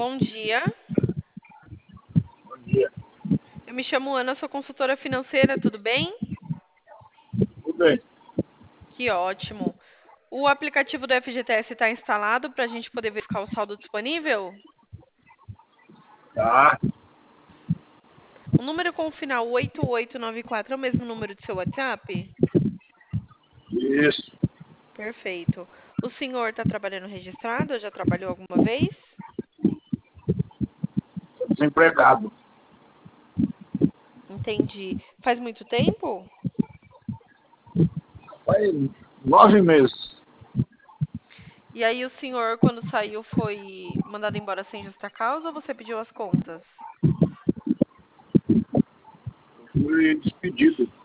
Bom dia. Bom dia. Eu me chamo Ana, sou consultora financeira, tudo bem? Tudo bem? Que ótimo. O aplicativo do FGTS está instalado para a gente poder verificar o saldo disponível? Tá. O número com o final 8894 é o mesmo número do seu WhatsApp? Isso. Perfeito. O senhor está trabalhando registrado ou já trabalhou alguma vez? Tô desempregado. Entendi. Faz muito tempo? Faz 9 meses. E aí o senhor, quando saiu, foi mandado embora sem justa causa ou você pediu as contas? Fui despedido.